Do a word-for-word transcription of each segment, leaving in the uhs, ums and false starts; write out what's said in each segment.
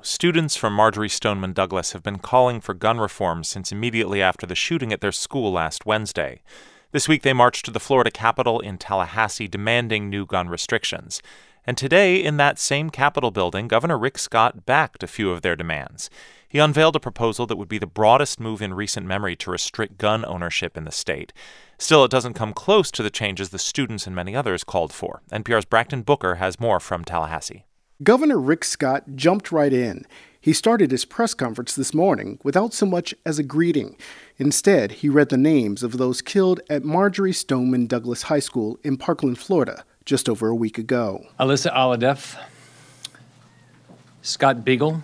Students from Marjory Stoneman Douglas have been calling for gun reform since immediately after the shooting at their school last Wednesday. This week they marched to the Florida Capitol in Tallahassee demanding new gun restrictions. And today, in that same Capitol building, Governor Rick Scott backed a few of their demands. He unveiled a proposal that would be the broadest move in recent memory to restrict gun ownership in the state. Still, it doesn't come close to the changes the students and many others called for. N P R's Braxton Booker has more from Tallahassee. Governor Rick Scott jumped right in. He started his press conference this morning without so much as a greeting. Instead, he read the names of those killed at Marjory Stoneman Douglas High School in Parkland, Florida, just over a week ago. Alyssa Alhadeff, Scott Beagle,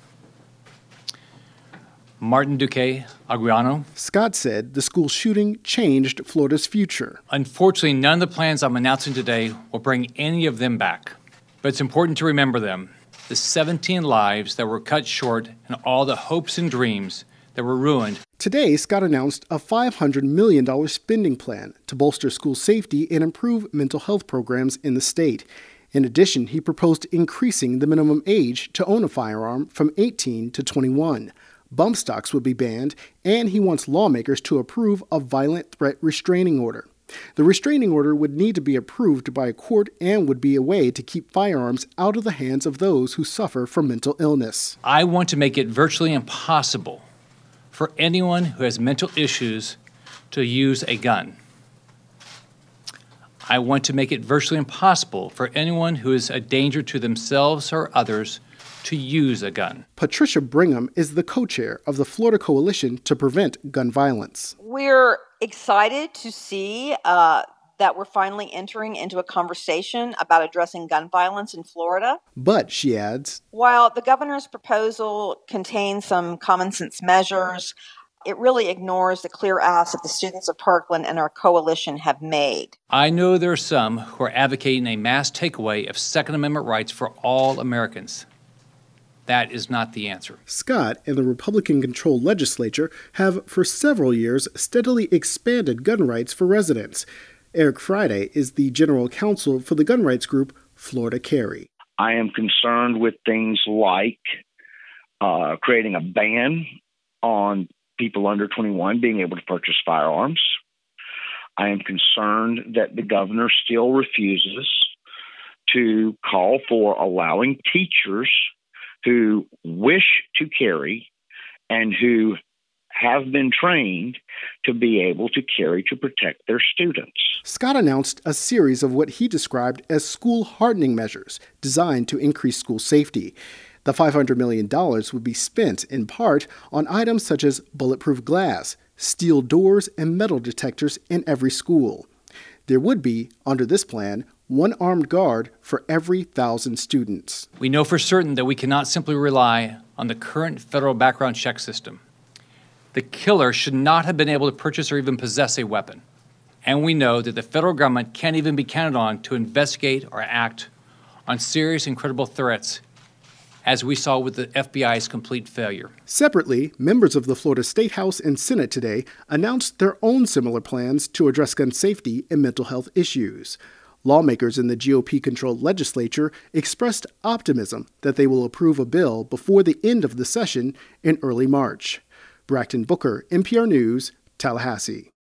Martin Duque Aguiano. Scott said the school shooting changed Florida's future. Unfortunately, none of the plans I'm announcing today will bring any of them back. But it's important to remember them, the seventeen lives that were cut short and all the hopes and dreams that were ruined. Today, Scott announced a five hundred million dollars spending plan to bolster school safety and improve mental health programs in the state. In addition, he proposed increasing the minimum age to own a firearm from eighteen to twenty-one. Bump stocks would be banned, and he wants lawmakers to approve a violent threat restraining order. The restraining order would need to be approved by a court and would be a way to keep firearms out of the hands of those who suffer from mental illness. I want to make it virtually impossible for anyone who has mental issues to use a gun. I want to make it virtually impossible for anyone who is a danger to themselves or others to use a gun. Patricia Brigham is the co-chair of the Florida Coalition to Prevent Gun Violence. We're excited to see uh, that we're finally entering into a conversation about addressing gun violence in Florida. But, she adds, while the governor's proposal contains some common sense measures, it really ignores the clear ask that the students of Parkland and our coalition have made. I know there are some who are advocating a mass takeaway of Second Amendment rights for all Americans. That is not the answer. Scott and the Republican-controlled legislature have for several years steadily expanded gun rights for residents. Eric Friday is the general counsel for the gun rights group Florida Carry. I am concerned with things like uh, creating a ban on people under twenty-one being able to purchase firearms. I am concerned that the governor still refuses to call for allowing teachers who wish to carry and who have been trained to be able to carry to protect their students. Scott announced a series of what he described as school hardening measures designed to increase school safety. The five hundred million dollars would be spent in part on items such as bulletproof glass, steel doors, and metal detectors in every school. There would be, under this plan, one armed guard for every thousand students. We know for certain that we cannot simply rely on the current federal background check system. The killer should not have been able to purchase or even possess a weapon. And we know that the federal government can't even be counted on to investigate or act on serious and credible threats, as we saw with the F B I's complete failure. Separately, members of the Florida State House and Senate today announced their own similar plans to address gun safety and mental health issues. Lawmakers in the G O P-controlled legislature expressed optimism that they will approve a bill before the end of the session in early March. Braxton Booker, N P R News, Tallahassee.